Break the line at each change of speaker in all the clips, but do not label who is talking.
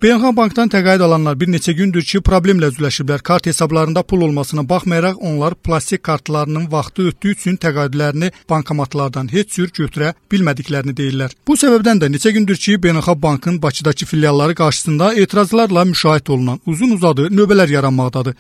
Beynəlxalq Bankdan təqaüd alanlar bir neçə gündür ki, problemlə üzləşiblər. Kart hesablarında pul olmasına baxmayaraq onlar plastik kartlarının vaxtı ötdüyü üçün təqaüdlərini bankomatlardan heç cür götürə bilmədiklərini deyirlər. Bu səbəbdən də neçə gündür ki, Beynəlxalq Bankın Bakıdakı filialları qarşısında etirazlarla müşahidə olunan uzun-uzadı növbələr yaranmaqdadır.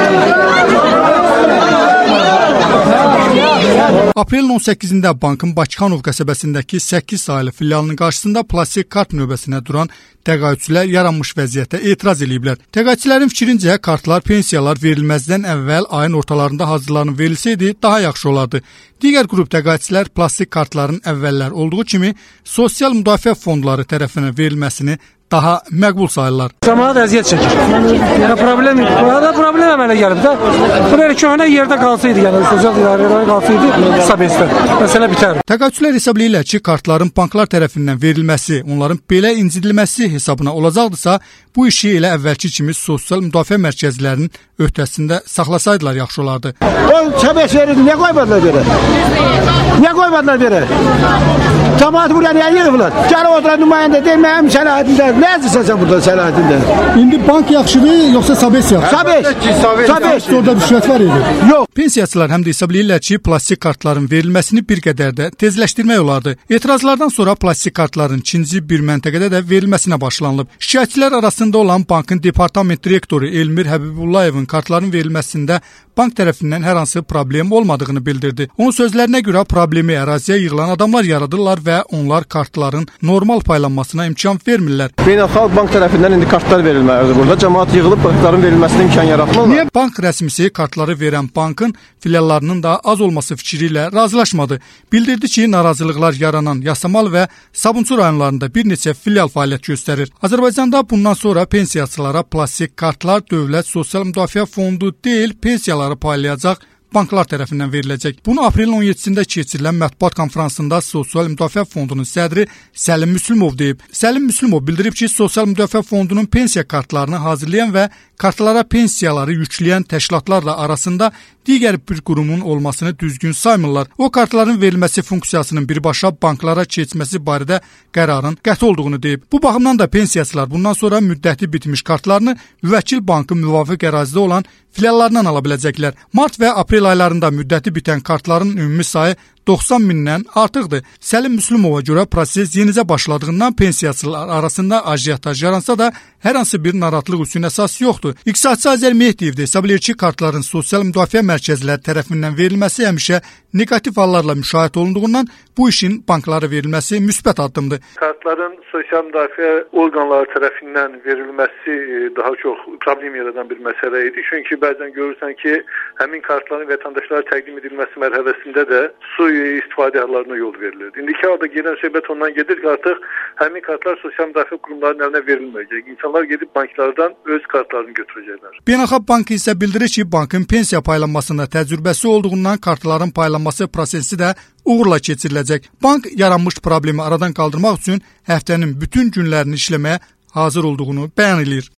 Aprelin 18-də bankın Bakıxanov qəsəbəsindəki 8 sayılı filialının qarşısında plastik kart növbəsinə duran təqaüdçülər yaranmış vəziyyətə etiraz ediblər. Təqaüdçülərin fikrincə kartlar, pensiyalar verilməzdən əvvəl ayın ortalarında hazırlanıb verilsəydi daha yaxşı olardı. Digər qrup təqaüdçülər plastik kartların əvvəllər olduğu kimi sosial müdafiə fondları tərəfindən verilməsini daha məqbul sayırlar.
Cəmaət əziyyət çəkir. Yəni problem əmələ gəlib də. Belə köhnə yerdə qalsaydı, yəni sosial idarələrə qalsaydı, sabitdə məsələ bitər.
Təqaüdçülər hesablayırlar ki, kartların banklar tərəfindən verilməsi, onların belə incidilməsi hesabına olacaqdırsa, bu işi elə əvvəlki kimi sosial müdafiə mərkəzlərinin öhdəsində saxlasaydılar yaxşı olardı.
O səbəs verildi, niyə qoymadılar belə? Niyə qoymadılar belə? Cəmaət buraya niyə yığıblar? Gəlib oturan nümayəndə deyil, mənim səlahiyyətimdə. Nəzirsən sən burada səlahiyyətində?
İndi bank yaxşıdır, yoxsa sabes yaxşı?
Sabes.
Orada rüşvət var idi.
Yox.
Pensiyaçılar həm də hesablayırlar ki, plastik kartların verilməsini bir qədər də tezləşdirmək olardı. Etirazlardan sonra plastik kartların ikinci bir məntəqədə də verilməsinə başlanılıb. Şikayətçilər arasında olan bankın departament direktoru Elmir Həbibullayevin kartların verilməsində bank tərəfindən hər hansı problem olmadığını bildirdi. Onun sözlərinə görə problemi əraziyə yığılan adamlar yaradırlar və onlar kartların normal paylanmasına imkan vermirlər.
Beynəlxalq Bank tərəfindən indi kartlar verilməlidir burada. Cəmaət yığılıb kartların verilməsinə imkan yaratmırlar.
Niyə bank rəsmisi kartları verən bankın filiallarının da az olması fikri ilə razılaşmadı? Bildirdi ki, narazılıqlar yaranan Yasamal və Sabunçu rayonlarında bir neçə filial fəaliyyət göstərir. Azərbaycanda bundan sonra pensiyaçılara plastik kartlar Dövlət Sosial Müdafiə Fondu deyil, pensiyaları paylayacaq banklar tərəfindən veriləcək. Bunu aprelin 17-sində keçirilən mətbuat konfransında Sosial Müdafiə Fondunun sədri Səlim Müslümov deyib. Səlim Müslümov bildirib ki, Sosial Müdafiə Fondunun pensiya kartlarını hazırlayan və kartlara pensiyaları yükləyən təşkilatlarla arasında digər bir qurumun olmasını düzgün saymırlar. O kartların verilməsi funksiyasının birbaşa banklara keçməsi barədə qərarın qəti olduğunu deyib. Bu baxımdan da pensiyaçılar bundan sonra müddəti bitmiş kartlarını müvəkkil bankın müvafiq ərazidə olan filiallarından ala biləcəklər. Mart və aprel aylarında müddəti bitən kartların ümumi sayı 90 mindən artıqdır. Səlim Müslümova görə proses yenicə başladığından pensiyaçılar arasında ajiyataj yaransa da hər hansı bir narahatlıq üçün əsas yoxdur. İqtisadçı Azər Mehdiyev də hesablayır ki, kartların sosial müdafiə mərkəzləri tərəfindən verilməsi həmişə negativ hallarla müşahidə olunduğundan bu işin banklara verilməsi müsbət addımdır.
Kartların sosial müdafiə orqanları tərəfindən verilməsi daha çox problem yaradan bir məsələ idi. Çünki bəzən görürsən ki, həmin kartların vətəndaşlara təqdim edilməsi mərhələsində də istifadə hallarına yol verilir. İndiki halda gedən söhbət ondan gedir ki, artıq həmin kartlar sosial müdafiə qurumlarının əlinə verilməyəcək. İnsanlar gedib banklardan öz kartlarını götürəcəklər.
Beynəlxalq Bank isə bildirir ki, bankın pensiya paylanmasında təcrübəsi olduğundan kartların paylanması prosesi də uğurla keçiriləcək. Bank yaranmış problemi aradan qaldırmaq üçün həftənin bütün günlərini işləməyə hazır olduğunu bəyan edir.